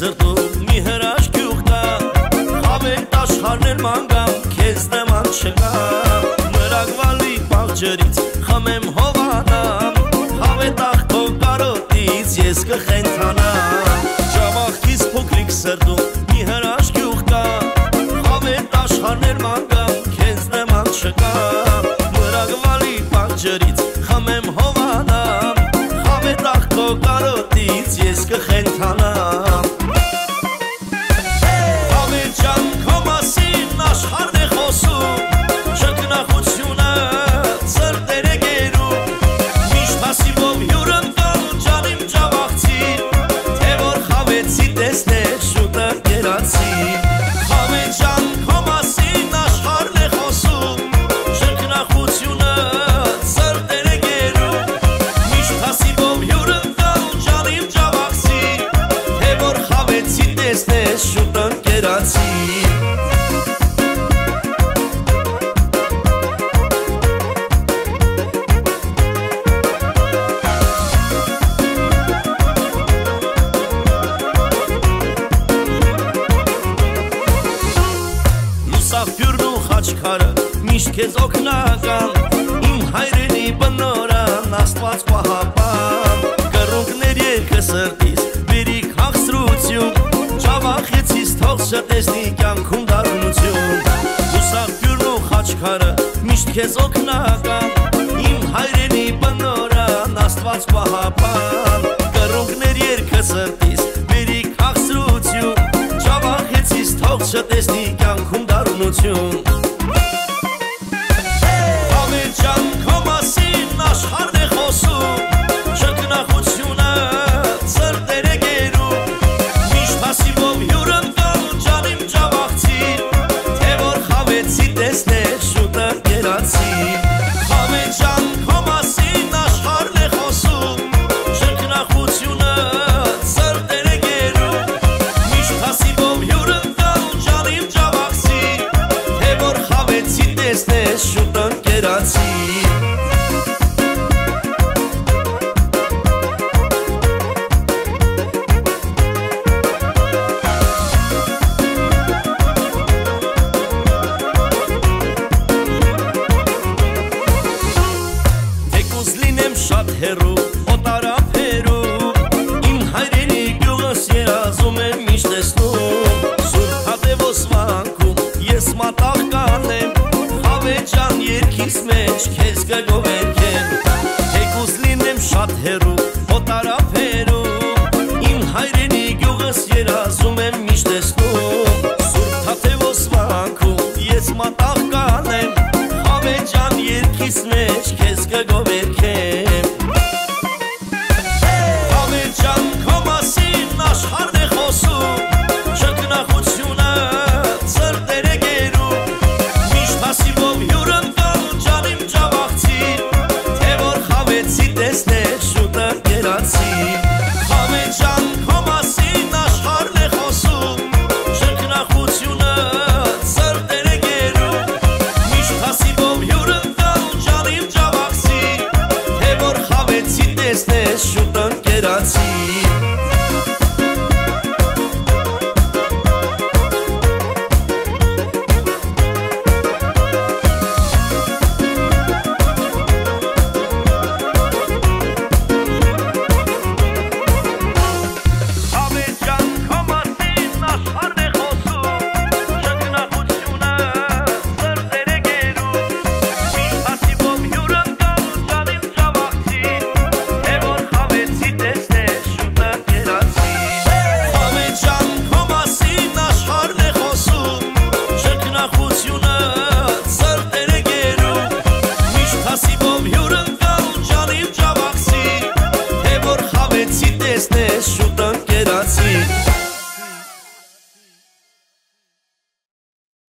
սրտում մի հրաշք յուղ կա, խավետ աշխարհներ մանգամ, քեզ նման չկա, մրագվալի պաղջրից խմեմ հովանամ, խավետ աղբով կարոտից ես կխենթանամ, ճավախքիս փոքրիկ սրտում մի հրաշք յուղ կա, խավետ աշխարհներ մանգամ, քեզ նման չկա, մրագվալի պաղջրից խմեմ հովանամ, խավետ աղբով կարոտից ես կխենթանամ։ Խավետ ջան, քո մասին աշխարհն է խոսում, շքնախությունը սրտեր է գերում, միշտ հասիվով հյուրընկալ ջանիմ ջավախցին, թե որ խավեցի տեսներ շուտ ընկերացին։ Խավետ ջան, քո մասին աշխարհն է խոսում, շքնախությունը սրտեր է գերում, միշտ հասիվով հյուրընկալ ջանիմ ջավախցին, թե որ խավեցի տեսներ շուտ ընկերացին։ Լուսաղբյուրն ու խաչքարը միշտ քեզ օգնական, իմ հայրենի բնորան Աստված պահապան, կռունկներ երգը սրտիս բերի քաղցրություն, ջավախեցիս թող չտեսնի կյանքում դառնություն։ Լուսաղբյուրն ու խաչքարը միշտ քեզ օգնական, իմ հայրենի բնորան Աստված պահապան, կռունկներ երգը սրտիս բերի քաղցրություն, ջավախեցիս թող չտեսնի կյանքում դառնություն։ Խավետ ջան, քո մասին աշխարհն է խոսում, շքնախությունը սրտեր է գերում, միշտ հասիվով հյուրընկալ ջանիմ ջավախցին, թե որ խավեցի տեսներ շուտ ընկերացին։ Խավետ ջան, քո մասին աշխարհն է խոսում, շքնախությունը սրտեր է գերում, միշտ հասիվով հյուրընկալ ջանիմ ջավախցին, թե որ խավեցի տեսներ շուտ ընկերացին։ Թեկուզ լինեմ շատ հեռու, օտարափերու, իմ հայրենի գյուղս երազում եմ միշտ տեսնում, Սուրբ Հատևոս վանքում ես մատաղ կանեմ, Խավետ ջան երգիս մեջ քեզ կգովերքեմ։ Թեկուզ լինեմ շատ հեռու, օտարափերու, իմ հայրենի գյուղս երազում եմ միշտ տեսնում, Սուրբ Հատևոս վանքում ես մատաղ կանեմ, Խավետ ջան երգիս մեջ քեզ կգովերքեմ։ Խավետ ջան, քո մասին աշխարհն է խոսում, շքնախությունը սրտեր է գերում, միշտ հասիվով հյուրընկալ ջանիմ ջավախցին, թե որ խավեցի տեսներ շուտ ընկերացին։ Խավետ ջան, քո մասին աշխարհն է խոսում, շքնախությունը սրտեր է գերում, միշտ հասիվով հյուրընկալ ջանիմ ջավախցին, թե որ խավեցի տեսներ շուտ ընկերացին։